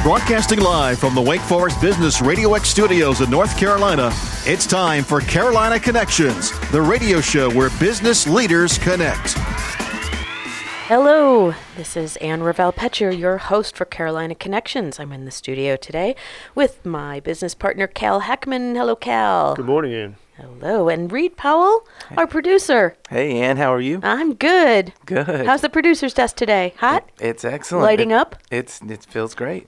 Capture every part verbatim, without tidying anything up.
Broadcasting live from the Wake Forest Business Radio X studios in North Carolina, it's time for Carolina Connections, the radio show where business leaders connect. Hello, this is Ann Ravel-Petcher, your host for Carolina Connections. I'm in the studio today with my business partner, Cal Heckman. Hello, Cal. Good morning, Ann. Hello, and Reed Powell, our producer. Hey, Ann, how are you? I'm good. Good. How's the producer's desk today? Hot? It, it's excellent. Lighting it, up? It's It feels great.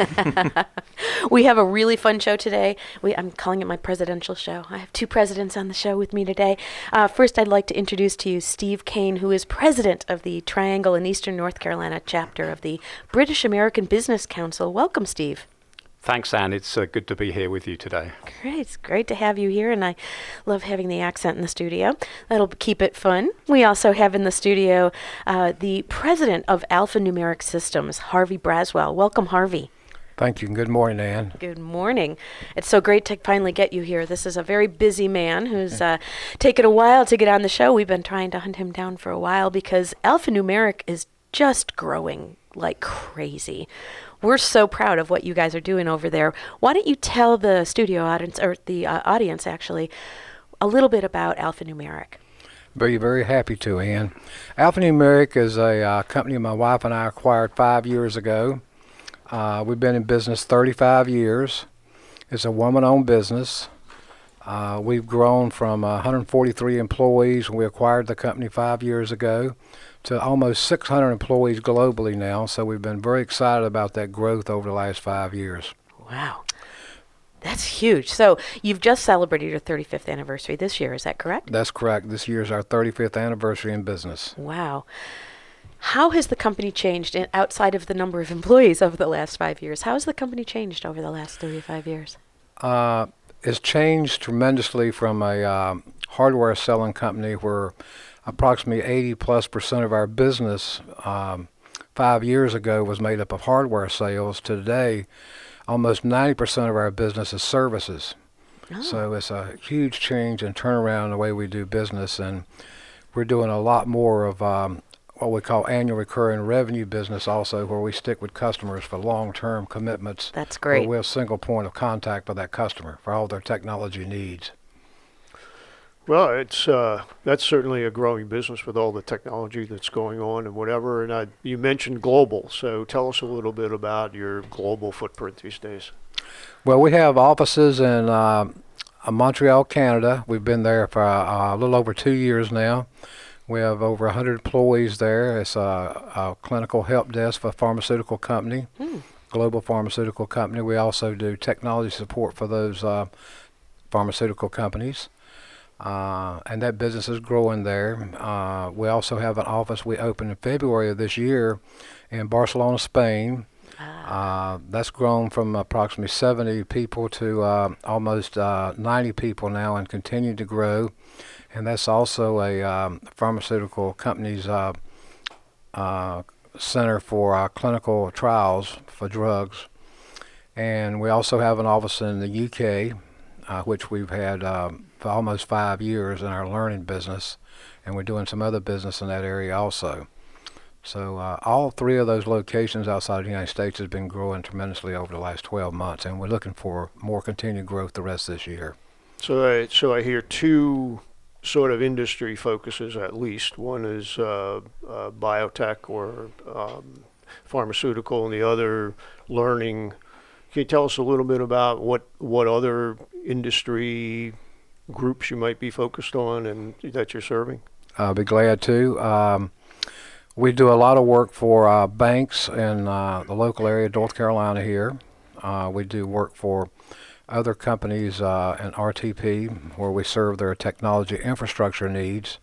We have a really fun show today. We, I'm calling it my presidential show. I have two presidents on the show with me today. Uh, first, I'd like to introduce to you Steve Kane, who is president of the Triangle and Eastern North Carolina chapter of the British American Business Council. Welcome, Steve. Thanks, Anne. It's uh, good to be here with you today. Great. It's great to have you here, and I love having the accent in the studio. That'll keep it fun. We also have in the studio uh, the president of Alphanumeric Systems, Harvey Braswell. Welcome, Harvey. Thank you, and good morning, Ann. Good morning. It's so great to finally get you here. This is a very busy man who's uh, taken a while to get on the show. We've been trying to hunt him down for a while because Alphanumeric is just growing like crazy. We're so proud of what you guys are doing over there. Why don't you tell the studio audience, or the uh, audience actually, a little bit about Alphanumeric? Very, very happy to, Ann. Alphanumeric is a uh, company my wife and I acquired five years ago. Uh, we've been in business thirty-five years. It's a woman-owned business. Uh, we've grown from uh, one hundred forty-three employees when we acquired the company five years ago to almost six hundred employees globally now. So we've been very excited about that growth over the last five years. Wow. That's huge. So you've just celebrated your thirty-fifth anniversary this year, is that correct? That's correct. This year is our thirty-fifth anniversary in business. Wow. How has the company changed in, outside of the number of employees over the last five years? How has the company changed over the last thirty-five years? Uh, it's changed tremendously from a um, hardware selling company where approximately eighty plus percent of our business um, five years ago was made up of hardware sales. Today, almost ninety percent of our business is services. Oh. So it's a huge change and turnaround in the way we do business, and we're doing a lot more of um, what we call annual recurring revenue business also, where we stick with customers for long-term commitments. That's great. Where we're a single point of contact with that customer for all their technology needs. Well, it's uh, that's certainly a growing business with all the technology that's going on and whatever. And I, you mentioned global, so tell us a little bit about your global footprint these days. Well, we have offices in uh, Montreal, Canada. We've been there for uh, a little over two years now. We have over one hundred employees there. It's a, a clinical help desk for a pharmaceutical company, mm. global pharmaceutical company. We also do technology support for those uh, pharmaceutical companies. Uh, and that business is growing there. Uh, we also have an office we opened in February of this year in Barcelona, Spain. Ah. Uh, that's grown from approximately seventy people to uh, almost uh, ninety people now and continue to grow. And that's also a um, pharmaceutical company's uh, uh, center for uh, clinical trials for drugs. And we also have an office in the U K, uh, which we've had um, for almost five years in our learning business, and we're doing some other business in that area also. So uh, all three of those locations outside of the United States has been growing tremendously over the last twelve months, and we're looking for more continued growth the rest of this year. So I, so I hear two sort of industry focuses at least. One is uh, uh, biotech or um, pharmaceutical, and the other learning. Can you tell us a little bit about what, what other industry groups you might be focused on and that you're serving? I'll be glad to. Um, we do a lot of work for uh, banks in uh, the local area of North Carolina here. Uh, we do work for other companies uh, in R T P where we serve their technology infrastructure needs.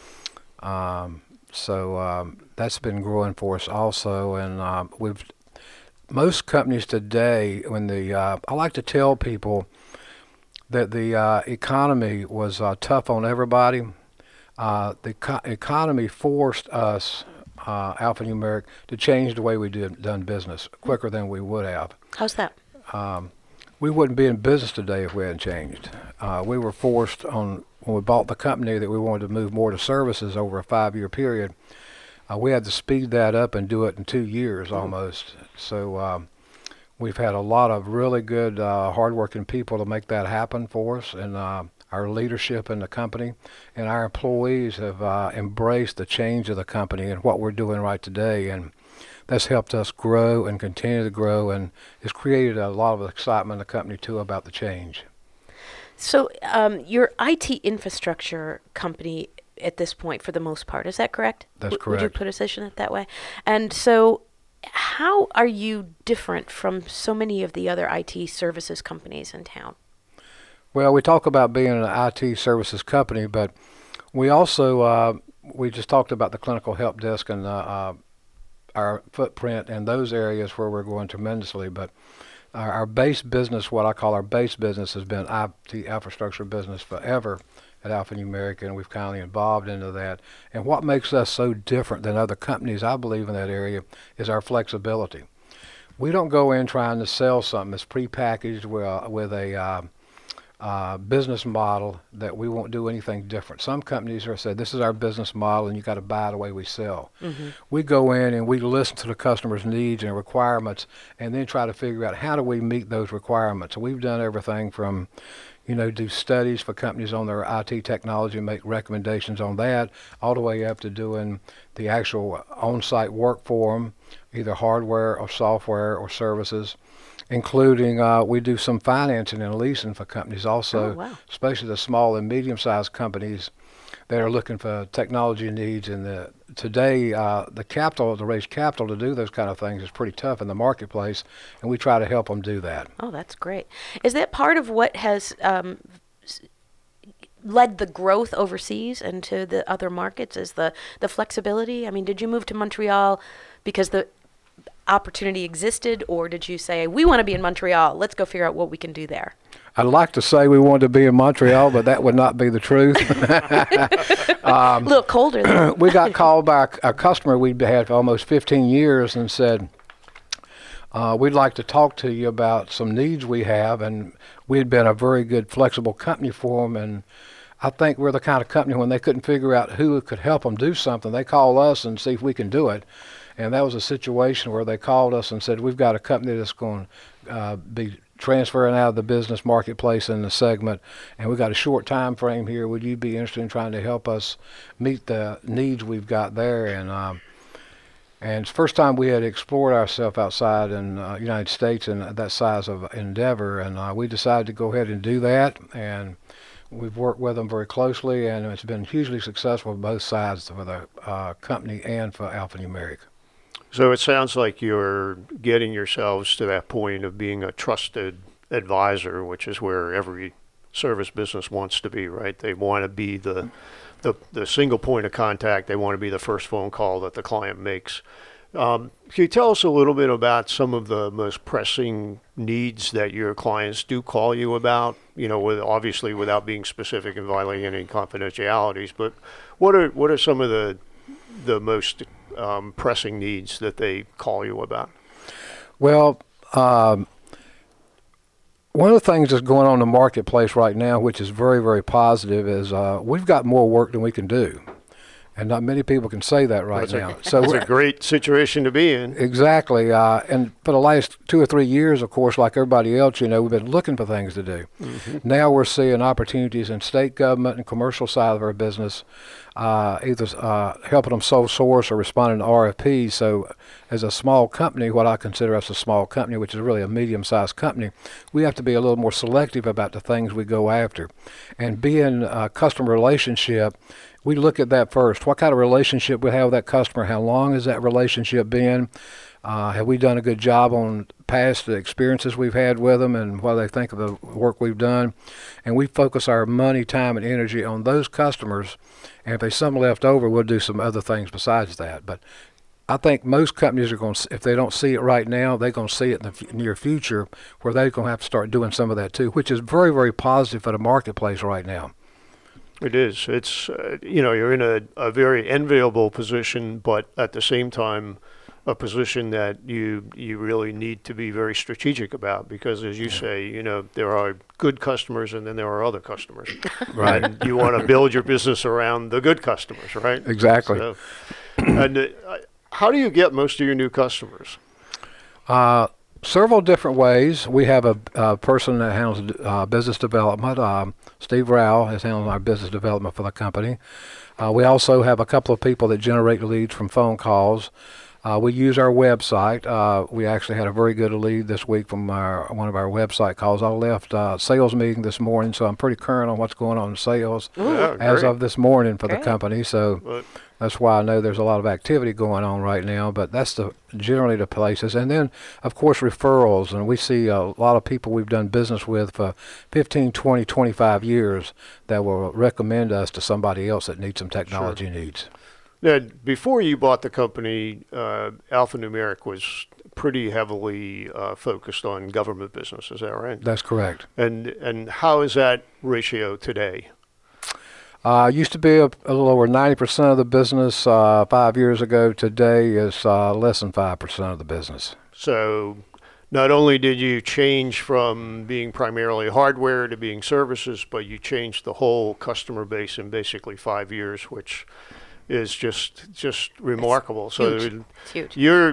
Um, so um, that's been growing for us also, and uh, we've most companies today, when the uh, I like to tell people that the uh, economy was uh, tough on everybody. Uh, the co- economy forced us, uh, Alphanumeric, to change the way we did done business quicker than we would have. How's that? Um, we wouldn't be in business today if we hadn't changed. Uh, we were forced on, when we bought the company, that we wanted to move more to services over a five-year period. Uh, we had to speed that up and do it in two years almost. So um, We've had a lot of really good, uh, hardworking people to make that happen for us, and uh, our leadership in the company and our employees have uh, embraced the change of the company and what we're doing right today, and that's helped us grow and continue to grow, and it's created a lot of excitement in the company too about the change. So um, your I T infrastructure company at this point, for the most part, is that correct? That's W- Would you correct. position it that way? And so how are you different from so many of the other I T services companies in town? Well, we talk about being an I T services company, but we also, uh, we just talked about the clinical help desk and uh, uh, our footprint in those areas where we're growing tremendously. But our, our base business, what I call our base business, has been I T infrastructure business forever at Alphanumeric, and we've kind of evolved into that. And what makes us so different than other companies, I believe, in that area is our flexibility. We don't go in trying to sell something that's prepackaged with, with a uh, uh, business model that we won't do anything different. Some companies are said, this is our business model and you got to buy it the way we sell. Mm-hmm. We go in and we listen to the customer's needs and requirements and then try to figure out how do we meet those requirements. So we've done everything from, you know, do studies for companies on their I T technology and make recommendations on that, all the way up to doing the actual on-site work for them, either hardware or software or services, including uh, we do some financing and leasing for companies also, Oh, wow. especially the small and medium-sized companies that are looking for technology needs. And the, today, uh, the capital, to raise capital to do those kind of things is pretty tough in the marketplace, and we try to help them do that. Oh, that's great. Is that part of what has um, s- led the growth overseas and to the other markets, is the, the flexibility? I mean, did you move to Montreal because the opportunity existed, or did you say, we want to be in Montreal, let's go figure out what we can do there? I'd like to say we wanted to be in Montreal, but that would not be the truth. A little colder there. We got called by a, a customer we'd had for almost fifteen years and said, uh, we'd like to talk to you about some needs we have, and we'd been a very good flexible company for them, and I think we're the kind of company when they couldn't figure out who could help them do something, they call us and see if we can do it. And that was a situation where they called us and said, we've got a company that's going to uh, be transferring out of the business marketplace in the segment, and we've got a short time frame here. Would you be interested in trying to help us meet the needs we've got there? And um, and it's the first time we had explored ourselves outside in the uh, United States in that size of endeavor, and uh, we decided to go ahead and do that. And we've worked with them very closely, and it's been hugely successful for both sides, for the uh, company and for Alphanumeric. So it sounds like you're getting yourselves to that point of being a trusted advisor, which is where every service business wants to be, right? They want to be the, the, the single point of contact. They want to be the first phone call that the client makes. Um, can you tell us a little bit about some of the most pressing needs that your clients do call you about? You know, with, obviously without being specific and violating any confidentialities, but what are what are some of the the most um, pressing needs that they call you about? Well, um, one of the things that's going on in the marketplace right now, which is very, very positive, is uh, we've got more work than we can do. And not many people can say that right That's now. A, so it's we're- a great situation to be in. Exactly. Uh, and for the last two or three years, of course, like everybody else, you know, we've been looking for things to do. Mm-hmm. Now we're seeing opportunities in state government and commercial side of our business, uh, either uh, helping them sole source or responding to R F Ps. So as a small company, what I consider us a small company, which is really a medium-sized company, we have to be a little more selective about the things we go after. And being a customer relationship, we look at that first. What kind of relationship we have with that customer? How long has that relationship been? Uh, have we done a good job on past experiences we've had with them and what they think of the work we've done? And we focus our money, time, and energy on those customers. And if there's some left over, we'll do some other things besides that. But I think most companies are going to, if they don't see it right now, they're going to see it in the f- near future where they're going to have to start doing some of that too, which is very, very positive for the marketplace right now. It is. It's, uh, you know, you're in a, a very enviable position, but at the same time, a position that you you really need to be very strategic about because, as you yeah. say, you know, there are good customers and then there are other customers. Right. And you want to build your business around the good customers, right? Exactly. So, and uh, how do you get most of your new customers? Uh, several different ways. We have a, a person that handles uh, business development. Um, Steve Rao is handling our business development for the company. Uh, we also have a couple of people that generate leads from phone calls. Uh, we use our website. Uh, we actually had a very good lead this week from our, one of our website calls. I left uh, sales meeting this morning, so I'm pretty current on what's going on in sales Yeah, as great. of this morning for Great. the company. So But- that's why I know there's a lot of activity going on right now. But that's the generally the places, and then of course referrals. And we see a lot of people we've done business with for fifteen, twenty, twenty-five years that will recommend us to somebody else that needs some technology needs. Now, before you bought the company, uh, Alphanumeric was pretty heavily uh, focused on government business. Is that right? That's correct. And and how is that ratio today? Uh, used to be a, a little over ninety percent of the business uh, five years ago. Today is uh, less than five percent of the business. So not only did you change from being primarily hardware to being services, but you changed the whole customer base in basically five years, which is just just remarkable. So huge. It's huge. you're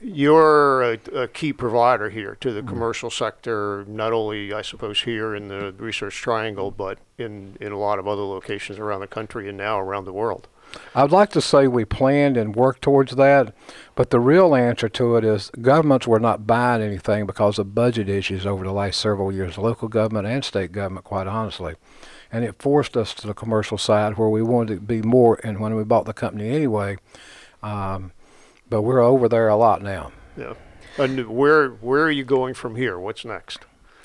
you're a, a key provider here to the commercial sector, not only I suppose here in the Research Triangle, but in in a lot of other locations around the country and now around the world. I'd like to say we planned and worked towards that, but the real answer to it is governments were not buying anything because of budget issues over the last several years, local government and state government, quite honestly. And it forced us to the commercial side where we wanted to be more, and when we bought the company anyway, um, but we're over there a lot now. Yeah. And where where are you going from here? What's next?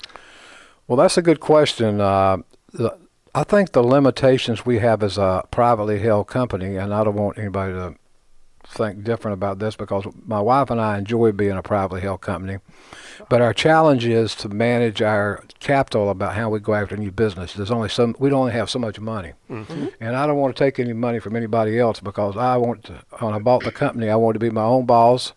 Well, that's a good question. Uh, the, I think the limitations we have as a privately held company, and I don't want anybody to think different about this because my wife and I enjoy being a privately held company, but our challenge is to manage our capital about how we go after new business. There's only some, we only have so much money, mm-hmm. and I don't want to take any money from anybody else because I want to, when I bought the company, I wanted to be my own boss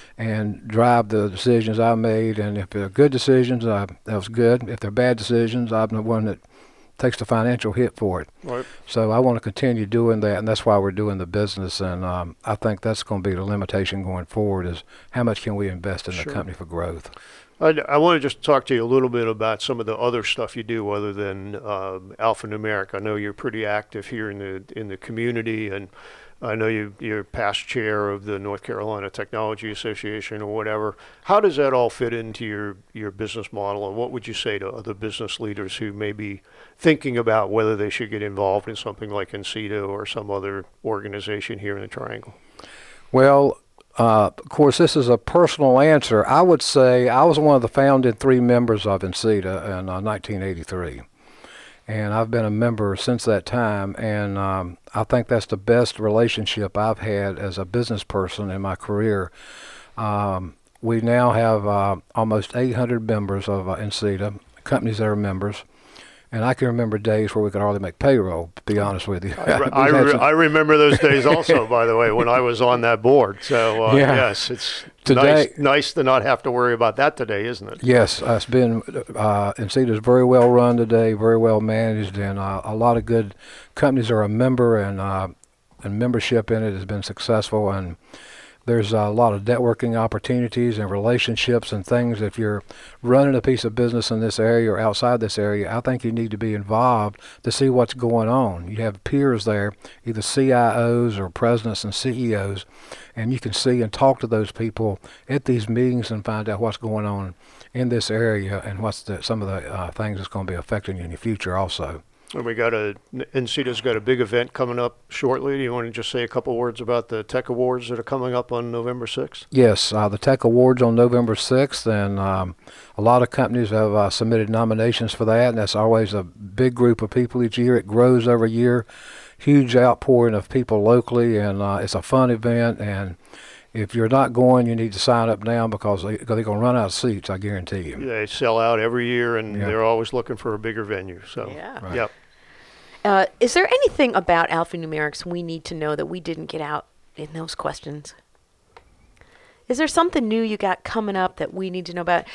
and drive the decisions I made, and if they're good decisions, I, that was good. If they're bad decisions, I'm the one that takes the financial hit for it. Right. So I want to continue doing that, and that's why we're doing the business. And um, I think that's going to be the limitation going forward is how much can we invest in Sure. the company for growth. I, I want to just talk to you a little bit about some of the other stuff you do other than um, Alphanumeric. I know you're pretty active here in the in the community, and I know you, you're past chair of the North Carolina Technology Association or whatever. How does that all fit into your, your business model, and what would you say to other business leaders who may be thinking about whether they should get involved in something like Ensita or some other organization here in the Triangle? Well, uh, of course, this is a personal answer. I would say I was one of the founding three members of Ensita in uh, nineteen eighty-three. And I've been a member since that time, and um, I think that's the best relationship I've had as a business person in my career. Um, we now have uh, almost eight hundred members of uh, Ensita, companies that are members, and I can remember days where we could hardly make payroll, to be honest with you. I, re- I, re- I remember those days also, by the way, when I was on that board. So, uh, Yeah. yes, it's Today- nice, nice to not have to worry about that today, isn't it? Yes, uh, it's been, uh, Ensita is very well run today, very well managed, and uh, a lot of good companies are a member, and, uh, and membership in it has been successful, and there's a lot of networking opportunities and relationships and things. If you're running a piece of business in this area or outside this area, I think you need to be involved to see what's going on. You have peers there, either C I Os or presidents and C E Os, and you can see and talk to those people at these meetings and find out what's going on in this area and what's the, some of the uh, things that's going to be affecting you in the future also. And we got a, Ensita's got a big event coming up shortly. Do you want to just say a couple words about the Tech Awards that are coming up on November sixth? Yes, uh, the Tech Awards on November sixth, and um, a lot of companies have uh, submitted nominations for that, and that's always a big group of people each year. It grows every year, huge outpouring of people locally, and uh, it's a fun event, and if you're not going, you need to sign up now because they, they're going to run out of seats, I guarantee you. They sell out every year, and Yeah. they're always looking for a bigger venue. So, Yeah. Right. Yep. Uh, is there anything about alphanumerics we need to know that we didn't get out in those questions? Is there something new you got coming up that we need to know about?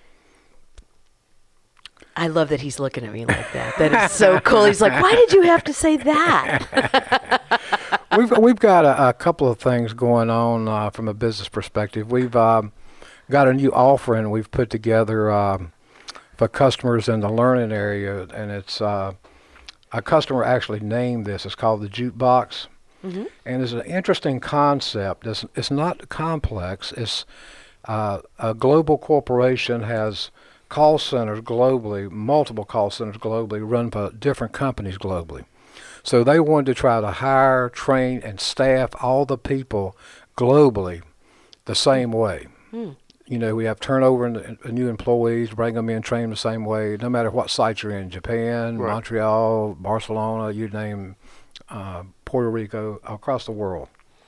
I love that he's looking at me like that. That is so cool. He's like, why did you have to say that? we've we've got a, a couple of things going on uh, from a business perspective. We've um, got a new offering we've put together um, for customers in the learning area, and it's uh, a customer actually named this. It's called the Jukebox, Mm-hmm. and it's an interesting concept. It's, it's not complex. It's uh, a global corporation has call centers globally, multiple call centers globally, run by different companies globally. So they wanted to try to hire, train, and staff all the people globally the same way. Mm. You know, we have turnover in, in new employees, bring them in, train them the same way, no matter what site you're in, Japan, Right. Montreal, Barcelona, you name, uh, Puerto Rico, across the world.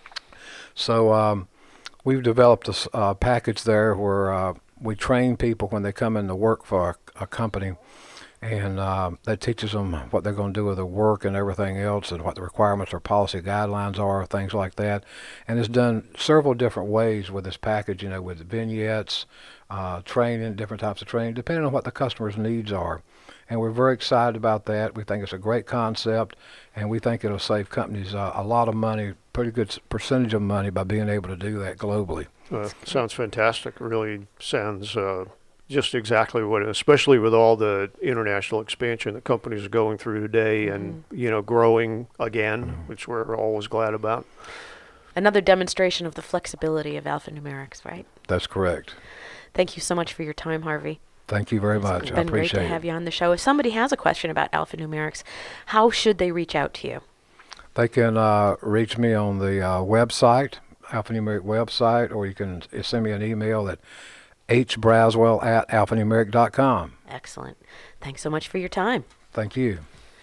So um, we've developed a s- uh, package there where uh, we train people when they come in to work for a, a company, and uh, that teaches them what they're going to do with their work and everything else, and what the requirements or policy guidelines are, things like that. And it's done several different ways with this package, you know, with vignettes, uh, training, different types of training, depending on what the customer's needs are. And we're very excited about that. We think it's a great concept, and we think it'll save companies uh, a lot of money, pretty good s- percentage of money, by being able to do that globally. Uh, sounds fantastic. Really sounds uh, just exactly what, especially with all the international expansion that companies are going through today, and you know, growing again, which we're always glad about. Another demonstration of the flexibility of alphanumerics, right? That's correct. Thank you so much for your time, Harvey. Thank you very It's much. I been great appreciate to it. have you on the show. If somebody has a question about alphanumerics, how should they reach out to you? They can uh, reach me on the uh, website, alphanumeric website, or you can s- send me an email at hbraswell at alphanumeric dot com. Excellent. Thanks so much for your time. Thank you.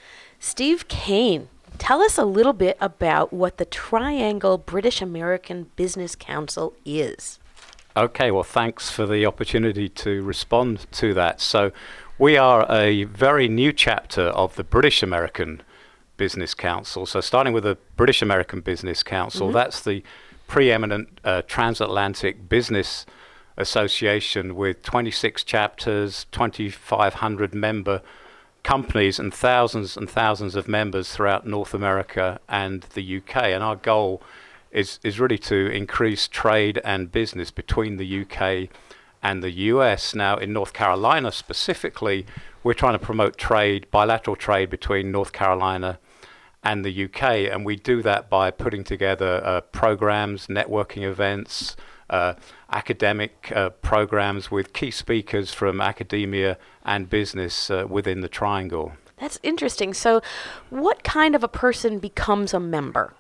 Steve Kane, tell us a little bit about what the Triangle British American Business Council is. Okay, well, thanks for the opportunity to respond to that. So, we are a very new chapter of the British American Business Council. So, starting with the British American Business Council, Mhm. that's the preeminent uh, transatlantic business association with twenty-six chapters, twenty-five hundred member companies, and thousands and thousands of members throughout North America and the U K. And our goal is is really to increase trade and business between the U K and the U S. Now, in North Carolina specifically, we're trying to promote trade, bilateral trade between North Carolina and the U K, and we do that by putting together uh, programs, networking events, uh, academic uh, programs with key speakers from academia and business uh, within the Triangle. That's interesting. So, what kind of a person becomes a member?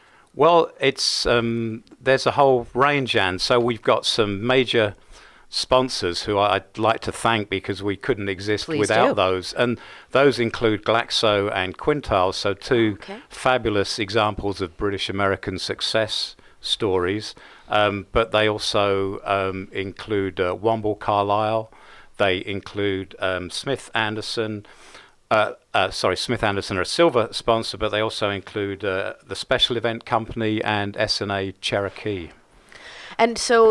Well, it's um, there's a whole range, and so we've got some major sponsors who I'd like to thank because we couldn't exist Please without do. those, and those include Glaxo and Quintiles, so two Okay. fabulous examples of British American success stories. Um, but they also um, include uh, Womble Carlisle, they include um, Smith Anderson. Uh, uh, sorry, Smith Anderson are a silver sponsor, but they also include uh, the Special Event Company and S and A Cherokee. And so,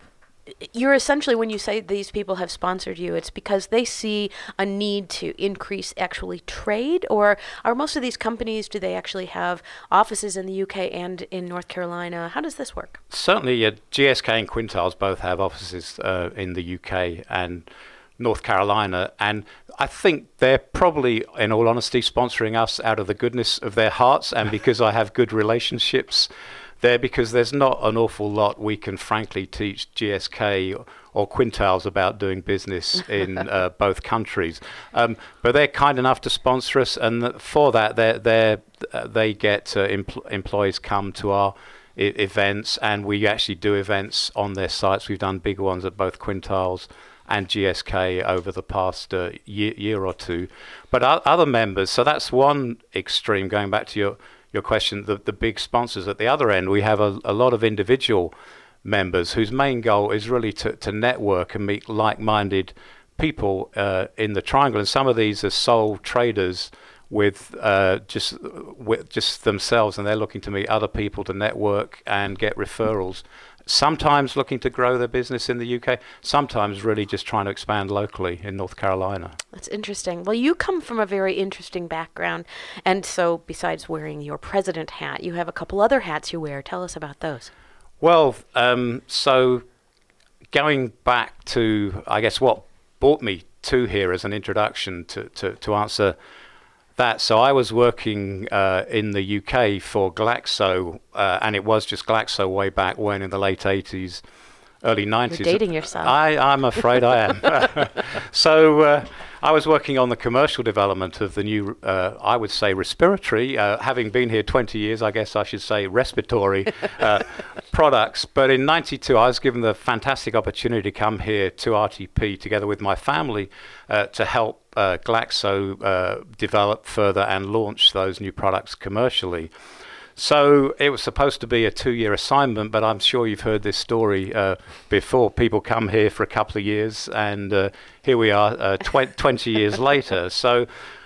you're essentially, when you say these people have sponsored you, it's because they see a need to increase actually trade, or are most of these companies, do they actually have offices in the U K and in North Carolina? How does this work? Certainly, uh, G S K and Quintiles both have offices uh, in the U K and North Carolina, and I think they're probably, in all honesty, sponsoring us out of the goodness of their hearts and because I have good relationships there, because there's not an awful lot we can frankly teach G S K or Quintiles about doing business in uh, both countries. Um, but they're kind enough to sponsor us, and th- for that, they're, they're, uh, they get uh, empl- employees come to our I- events, and we actually do events on their sites. We've done big ones at both Quintiles and G S K over the past uh, year, year or two. But o- other members, so that's one extreme, going back to your your question, the, the big sponsors. At the other end, we have a, a lot of individual members whose main goal is really to, to network and meet like-minded people uh, in the Triangle. And some of these are sole traders with uh, just with just themselves, and they're looking to meet other people to network and get referrals. Sometimes looking to grow their business in the U K, sometimes really just trying to expand locally in North Carolina. That's interesting. Well, you come from a very interesting background, and so besides wearing your president hat, you have a couple other hats you wear. Tell us about those. Well, um, so going back to, I guess, what brought me to here as an introduction to, to, to answer that. So I was working uh, in the U K for Glaxo, uh, and it was just Glaxo way back when in the late eighties, early nineties. You're dating yourself. I, I'm afraid I am. So uh, I was working on the commercial development of the new, uh, I would say, respiratory. Uh, having been here twenty years, I guess I should say respiratory uh, products. But in ninety-two, I was given the fantastic opportunity to come here to R T P together with my family uh, to help uh, Glaxo uh, develop further and launch those new products commercially. So it was supposed to be a two-year assignment, but I'm sure you've heard this story uh, before. People come here for a couple of years, and uh, here we are uh, tw- twenty years later. So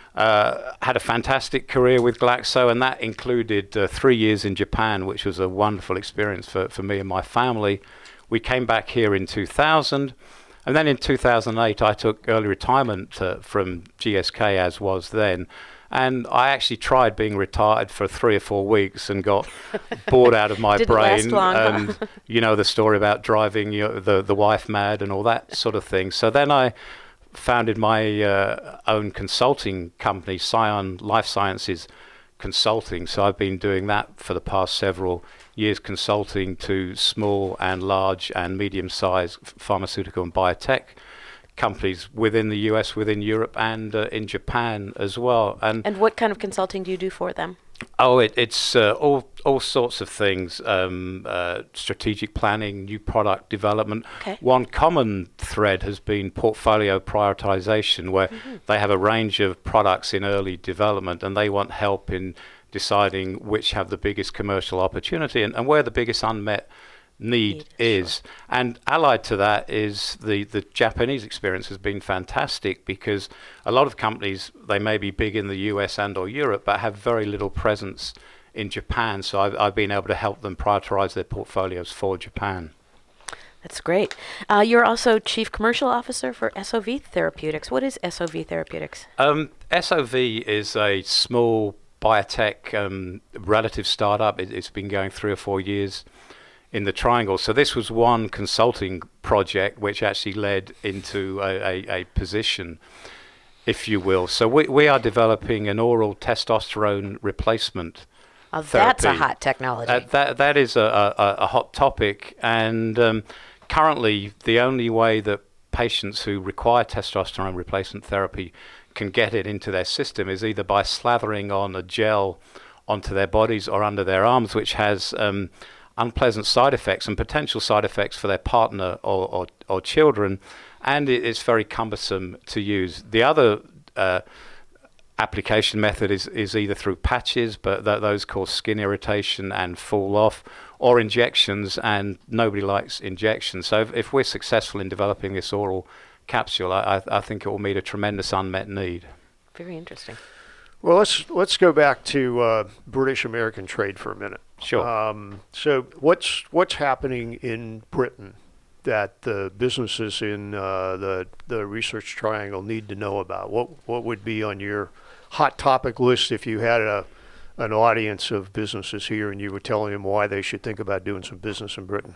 uh, had a fantastic career with Glaxo, and that included uh, three years in Japan, which was a wonderful experience for, for me and my family. We came back here in two thousand, and then in two thousand eight, I took early retirement uh, from G S K, as was then. And I actually tried being retired for three or four weeks and got bored out of my Didn't last brain. long, huh? And you know the story about driving your, the the wife mad and all that sort of thing. So then I founded my uh, own consulting company, Scion Life Sciences Consulting. So I've been doing that for the past several years, consulting to small and large and medium-sized pharmaceutical and biotech companies within the U S, within Europe, and uh, in Japan as well. And And what kind of consulting do you do for them? oh, it, it's uh, all all sorts of things: um, uh, strategic planning, new product development. Okay. One common thread has been portfolio prioritization, where Mm-hmm. they have a range of products in early development, and they want help in deciding which have the biggest commercial opportunity and, and where the biggest unmet need Need, is. And allied to that is the the Japanese experience has been fantastic, because a lot of companies, they may be big in the U S and or Europe, but have very little presence in Japan. So I've, I've been able to help them prioritize their portfolios for Japan. That's great. Uh, you're also Chief Commercial Officer for S O V Therapeutics. What is S O V Therapeutics? Um, S O V is a small biotech um, relative startup. It, it's been going three or four years in the Triangle. So this was one consulting project which actually led into a, a, a position, if you will. So we, we are developing an oral testosterone replacement Oh, that's a therapy. hot technology. Uh, that that is a, a, a hot topic, and um, currently the only way that patients who require testosterone replacement therapy can get it into their system is either by slathering on a gel onto their bodies or under their arms, which has um, unpleasant side effects and potential side effects for their partner or, or, or children, and it, it's very cumbersome to use. The other uh, application method is, is either through patches, but th- those cause skin irritation and fall off, or injections, and nobody likes injections. So if, if we're successful in developing this oral capsule, I, I, I think it will meet a tremendous unmet need. Very interesting. Well, let's let's go back to uh, British American trade for a minute. Sure. Um, so what's what's happening in Britain that the businesses in uh, the the Research Triangle need to know about? What what would be on your hot topic list if you had a an audience of businesses here and you were telling them why they should think about doing some business in Britain?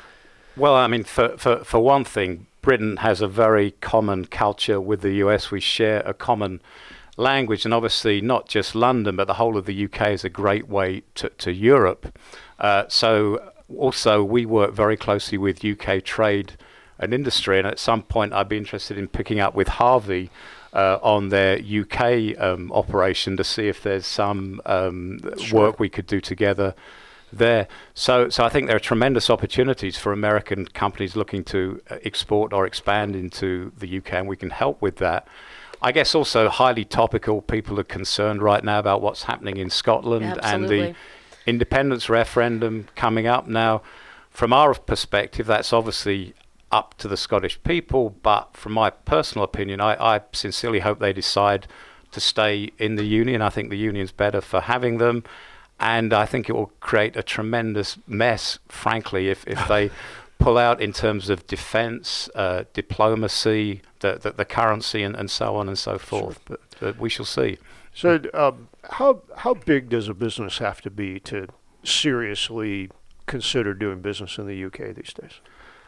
Well, I mean, for, for, for one thing, Britain has a very common culture with the U S. We share a common language, and obviously not just London, but the whole of the U K is a great way to, to Europe. Uh, so also we work very closely with U K trade and industry, and at some point I'd be interested in picking up with Harvey uh, on their U K um, operation to see if there's some um, Sure. work we could do together there. So so I think there are tremendous opportunities for American companies looking to uh, export or expand into the U K, and we can help with that. I guess also highly topical, people are concerned right now about what's happening in Scotland and Absolutely. the independence referendum coming up. Now, from our perspective, that's obviously up to the Scottish people, but from my personal opinion, I, I sincerely hope they decide to stay in the Union. I think the Union's better for having them, and I think it will create a tremendous mess, frankly, if, if they pull out in terms of defence, uh, diplomacy, the, the, the currency, and, and so on and so forth. But, but we shall see. So um, how how big does a business have to be to seriously consider doing business in the U K these days?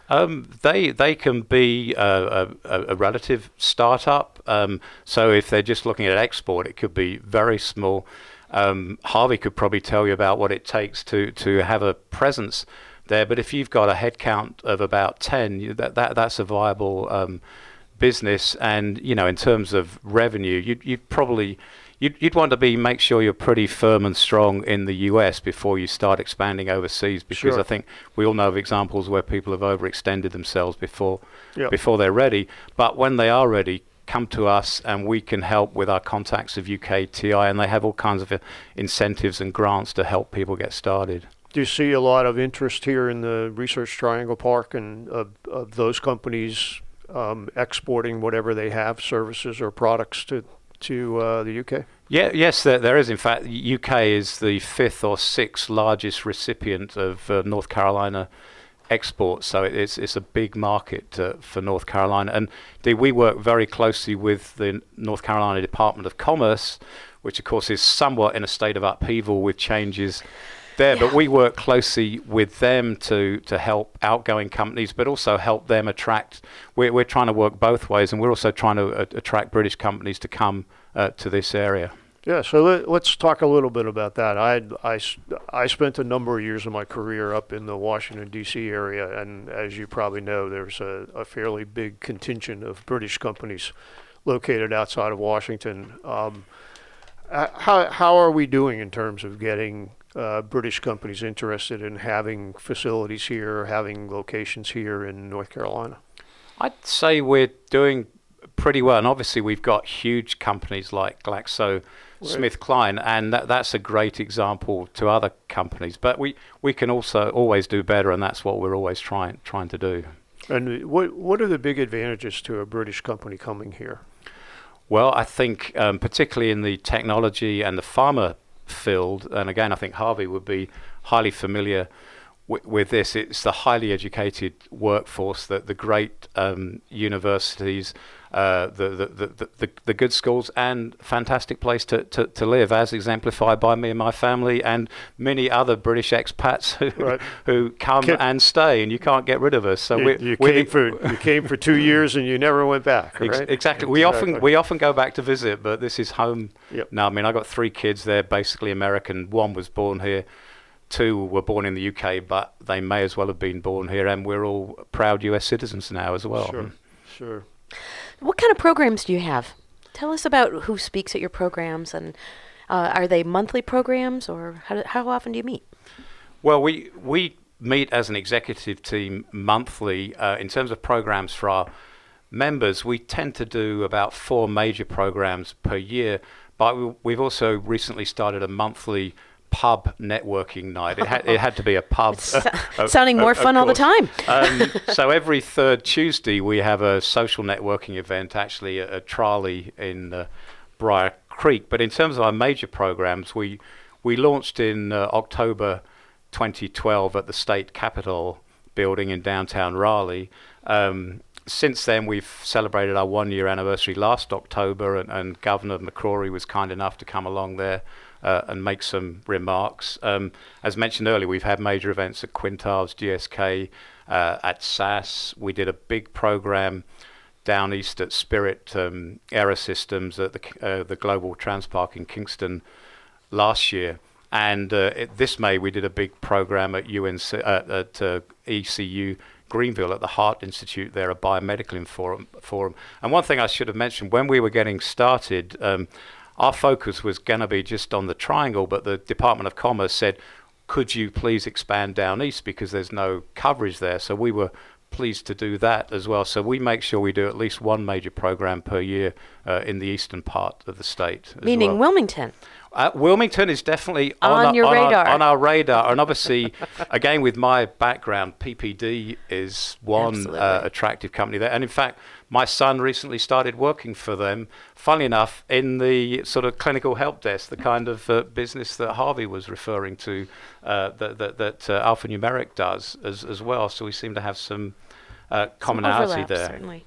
Um, they they can be a, a, a relative startup. Um, so if they're just looking at export, it could be very small. Um, Harvey could probably tell you about what it takes to, to have a presence there. But if you've got a headcount of about ten, you, that, that that's a viable um, business. And you know, in terms of revenue, you'd, you'd probably You'd, you'd want to be make sure you're pretty firm and strong in the U S before you start expanding overseas, because Sure. I think we all know of examples where people have overextended themselves before Yep. before they're ready. But when they are ready, come to us and we can help with our contacts of U K T I, and they have all kinds of uh, incentives and grants to help people get started. Do you see a lot of interest here in the Research Triangle Park and of, of those companies um, exporting whatever they have, services or products to to uh, the U K? Yeah, yes, there, there is. In fact, U K is the fifth or sixth largest recipient of uh, North Carolina exports, so it, it's it's a big market uh, for North Carolina. And indeed, we work very closely with the North Carolina Department of Commerce, which of course is somewhat in a state of upheaval with changes there. Yeah. But we work closely with them to to help outgoing companies, but also help them attract. We're we're trying to work both ways, and we're also trying to uh, attract British companies to come uh, to this area. Yeah, so let, let's talk a little bit about that. I, I, s- I spent a number of years of my career up in the Washington, D C area, and as you probably know, there's a, a fairly big contingent of British companies located outside of Washington. Um, uh, how, how are we doing in terms of getting uh, British companies interested in having facilities here, having locations here in North Carolina? I'd say we're doing pretty well, and obviously we've got huge companies like GlaxoSmithKline, and that, that's a great example to other companies. But we, we can also always do better, and that's what we're always trying trying to do. And what what are the big advantages to a British company coming here? Well, I think um, particularly in the technology and the pharma field, and again, I think Harvey would be highly familiar w- with this. It's the highly educated workforce, that the great um, universities, uh, the, the, the, the, the good schools, and fantastic place to, to, to live, as exemplified by me and my family and many other British expats who Right. who come Can- and stay, and you can't get rid of us. So You, we're, you we're came for you came for two years and you never went back, Ex- right? Exactly. We often we often go back to visit, but this is home Yep. now. I mean, I got three kids. They're basically American. One was born here. Two were born in the U K, but they may as well have been born here, and we're all proud U S citizens now as well. Sure, sure. What kind of programs do you have? Tell us about who speaks at your programs, and uh, are they monthly programs, or how, do, how often do you meet? Well, we we meet as an executive team monthly. Uh, in terms of programs for our members, we tend to do about four major programs per year, but we, we've also recently started a monthly pub networking night. It had, it had to be a pub. It's so- of- sounding more of- of fun all the course. time. Um, so every third Tuesday we have a social networking event, actually a, a trolley in uh, Briar Creek. But in terms of our major programs, we we launched in uh, October twenty twelve at the State Capitol building in downtown Raleigh. Um, since then, we've celebrated our one-year anniversary last October, and, and Governor McCrory was kind enough to come along there uh, and make some remarks. Um, as mentioned earlier, we've had major events at Quintiles, G S K, uh, at S A S. We did a big program down east at Spirit um, Aerosystems at the uh, the Global Transpark in Kingston last year. And uh, it, this May we did a big program at U N C, uh, at uh, E C U Greenville at the Heart Institute there, a biomedical forum, forum. And one thing I should have mentioned, when we were getting started, um, our focus was going to be just on the Triangle, but the Department of Commerce said, could you please expand down east because there's no coverage there. So we were pleased to do that as well. So we make sure we do at least one major program per year uh, in the eastern part of the state. as Meaning well. Wilmington. Uh, Wilmington is definitely on, On our, your on radar. Our, on our radar, and obviously, again with my background, P P D is one Absolutely. uh, attractive company there. And in fact, my son recently started working for them. Funnily enough, in the sort of clinical help desk, the kind of uh, business that Harvey was referring to, uh, that that, that uh, Alphanumeric does as as well. So we seem to have some uh, Some commonality overlap, there. Certainly.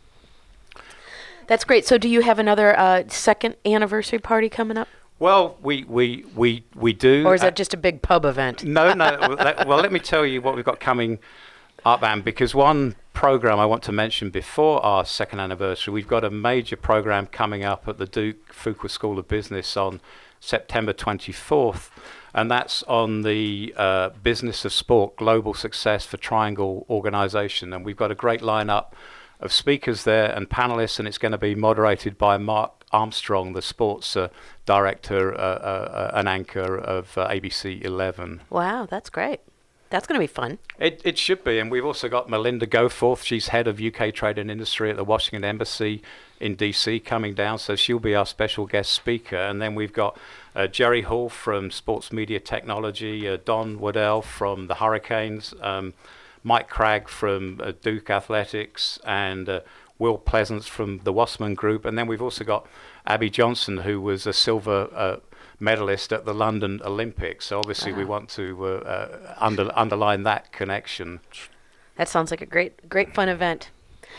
That's great. So do you have another uh, second anniversary party coming up? Well, we we we we do. Or is uh, that just a big pub event? No, no. well, let, well, let me tell you what we've got coming up, Anne, because one program I want to mention before our second anniversary. We've got a major program coming up at the Duke Fuqua School of Business on September twenty-fourth, and that's on the uh, Business of Sport, Global Success for Triangle Organization. And we've got a great lineup of speakers there and panelists, and it's going to be moderated by Mark Armstrong, the sports uh, director uh, uh, and anchor of uh, A B C eleven. Wow, that's great. That's going to be fun. It it should be, and we've also got Melinda Goforth. She's head of U K Trade and Industry at the Washington Embassy in D C coming down, so she'll be our special guest speaker. And then we've got uh, Jerry Hall from Sports Media Technology, uh, Don Waddell from the Hurricanes, um, Mike Cragg from uh, Duke Athletics, and uh, Will Pleasance from the Wassman Group. And then we've also got Abby Johnson, who was a silver uh, medalist at the London Olympics. So obviously Wow. we want to uh, uh, under, underline that connection. That sounds like a great, great fun event.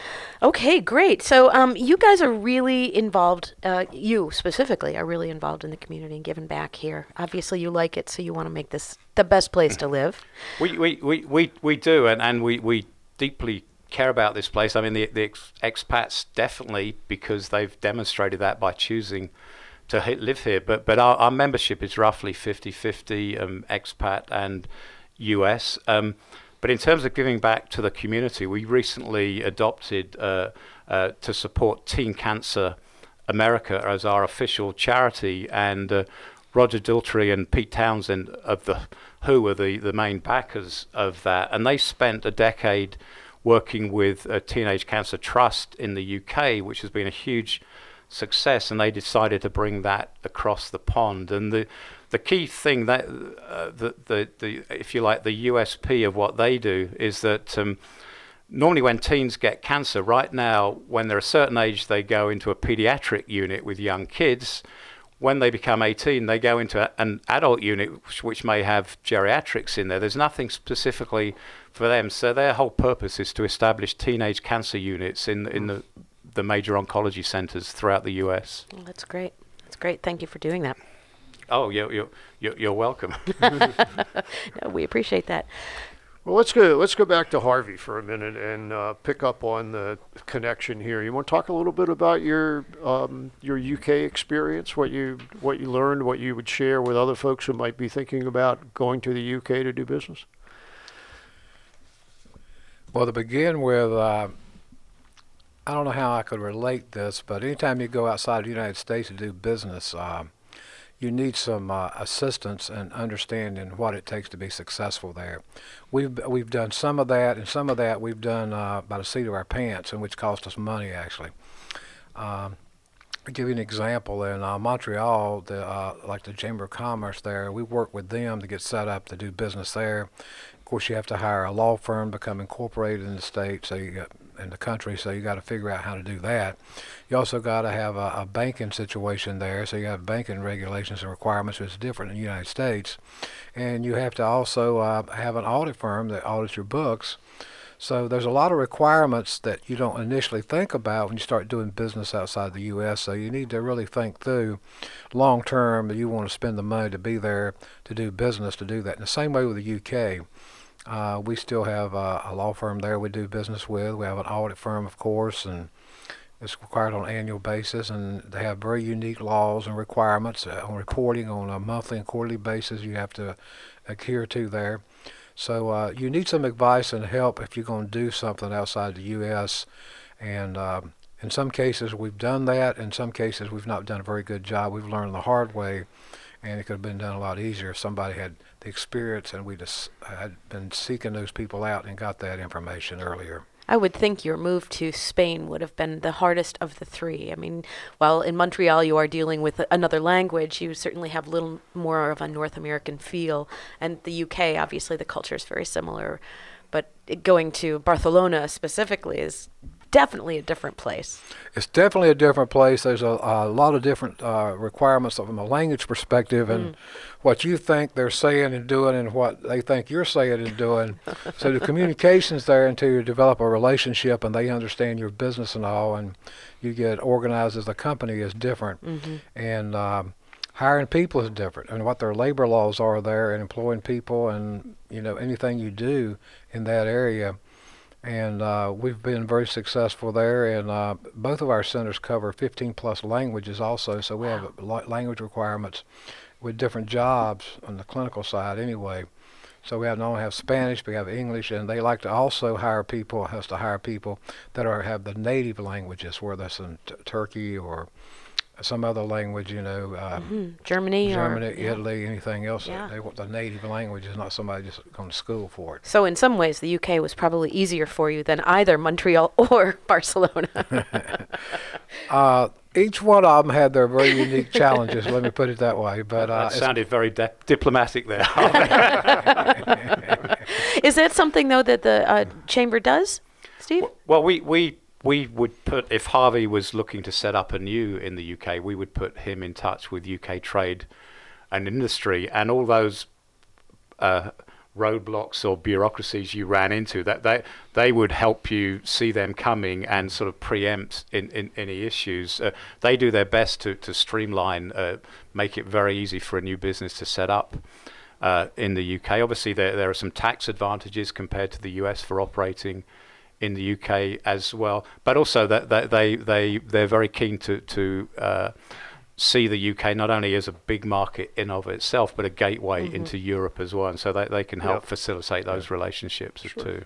Okay, great. So um, you guys are really involved, uh, you specifically are really involved in the community and giving back here. Obviously you like it, so you want to make this the best place to live. We we, we, we, we do, and, and we, we deeply care about this place. I mean, the, the ex- expats definitely, because they've demonstrated that by choosing to hit, live here. But but our, our membership is roughly fifty-fifty um, expat and U S. Um, but in terms of giving back to the community, we recently adopted uh, uh, to support Teen Cancer America as our official charity, and uh, Roger Daltrey and Pete Townsend of the W H O are the, the main backers of that, and they spent a decade working with a Teenage Cancer Trust in the U K, which has been a huge success, and they decided to bring that across the pond. And the the key thing that uh, the, the the if you like the U S P of what they do is that um, normally when teens get cancer, right now when they're a certain age they go into a pediatric unit with young kids. When they become eighteen, they go into a, an adult unit which, which may have geriatrics in there. There's nothing specifically for them, so their whole purpose is to establish teenage cancer units in in the the major oncology centers throughout the U S. Well, that's great. That's great. Thank you for doing that. Oh, you're you're you're, you're welcome. No, we appreciate that. Well, let's go. Let's go back to Harvey for a minute and uh, pick up on the connection here. You want to talk a little bit about your um, your U K experience, what you what you learned, what you would share with other folks who might be thinking about going to the U K to do business? Well, to begin with, uh, I don't know how I could relate this, but anytime you go outside the United States to do business, uh, you need some uh, assistance and understanding what it takes to be successful there. We've we've done some of that, and some of that we've done uh, by the seat of our pants, and which cost us money actually. Um, I'll give you an example. In uh, Montreal, the uh, like the Chamber of Commerce there, we worked with them to get set up to do business there. Of course, you have to hire a law firm, become incorporated in the state, so you got in the country, so you got to figure out how to do that. You also got to have a, a banking situation there, so you have banking regulations and requirements, which is different in the United States. And you have to also uh, have an audit firm that audits your books. So there's a lot of requirements that you don't initially think about when you start doing business outside the U S. So you need to really think through long term that you want to spend the money to be there to do business, to do that. In the same way with the U K. Uh, we still have uh, a law firm there we do business with. We have an audit firm, of course, and it's required on an annual basis, and they have very unique laws and requirements uh, on reporting on a monthly and quarterly basis you have to adhere to there. So uh, you need some advice and help if you're going to do something outside the U S, and um, in some cases we've done that. In some cases we've not done a very good job. We've learned the hard way, and it could have been done a lot easier if somebody had the experience and we just had been seeking those people out and got that information earlier. I would think your move to Spain would have been the hardest of the three. I mean, while in Montreal you are dealing with another language, you certainly have a little more of a North American feel. And the U K, obviously, the culture is very similar. But it, going to Barcelona specifically is definitely a different place. It's definitely a different place. There's a, a lot of different uh, requirements from a language perspective, and mm. what you think they're saying and doing and what they think you're saying and doing. So the communication's there until you develop a relationship and they understand your business and all, and you get organized as a company is different. Mm-hmm. And um, hiring people is different, and what their labor laws are there and employing people and, you know, anything you do in that area And uh, we've been very successful there, and uh, both of our centers cover fifteen plus languages also, so we have la- language requirements with different jobs on the clinical side anyway. So we have not only have Spanish, we have English, and they like to also hire people, has to hire people that are have the native languages, whether it's in t- Turkey or some other language, you know, uh, Mm-hmm. Germany, Germany, or yeah. Italy, anything else. Yeah. They want the native language, is not somebody just going to school for it. So in some ways, the U K was probably easier for you than either Montreal or Barcelona. uh, each one of them had their very unique challenges. Let me put it that way. But uh, That sounded very de- diplomatic there. Is that something though that the uh, chamber does, Steve? Well, we, we we would put, if Harvey was looking to set up anew in the U K, we would put him in touch with U K trade and industry, and all those uh, roadblocks or bureaucracies you ran into, that they they would help you see them coming and sort of preempt in, in any issues. Uh, they do their best to to streamline, uh, make it very easy for a new business to set up uh, in the U K. Obviously, there there are some tax advantages compared to the U S for operating in the U K as well, but also that, that they they they're very keen to to uh, see the U K not only as a big market in of itself, but a gateway Mm-hmm. into Europe as well, and so they they can help Yep. facilitate those relationships Sure. too.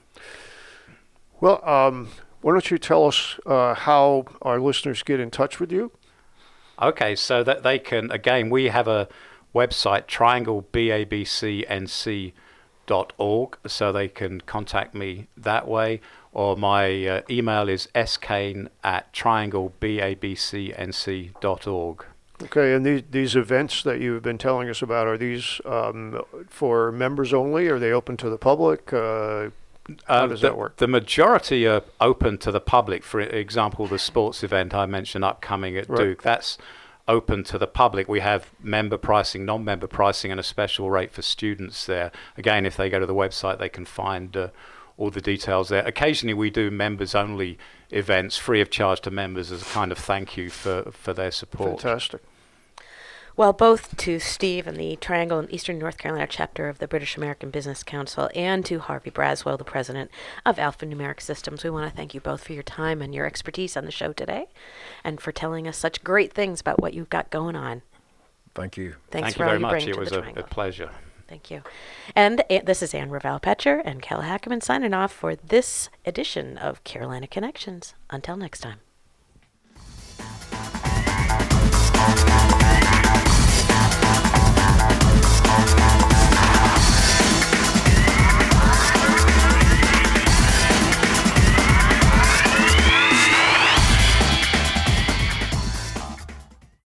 Well, um, why don't you tell us uh, how our listeners get in touch with you? Okay, so that they can, again, we have a website, triangle b a b c n c dot org, so they can contact me that way, or my uh, email is skane at triangle b a b c n c dot org. Okay, and these these events that you've been telling us about, are these um, for members only? Are they open to the public? Uh, how Uh, does the, that work? The majority are open to the public. For example, the sports event I mentioned upcoming at Right. Duke, that's open to the public. We have member pricing, non-member pricing, and a special rate for students there. Again, if they go to the website, they can find uh, all the details there. Occasionally, we do members-only events free of charge to members as a kind of thank you for, for their support. Fantastic. Well, both to Steve and the Triangle and Eastern North Carolina chapter of the British American Business Council, and to Harvey Braswell, the president of Alphanumeric Systems, we want to thank you both for your time and your expertise on the show today, and for telling us such great things about what you've got going on. Thank you. Thanks Thank for you all very you much. bring It to was the a, Triangle. a pleasure. Thank you. And uh, this is Ann Raval-Petcher and Kel Hackerman signing off for this edition of Carolina Connections. Until next time.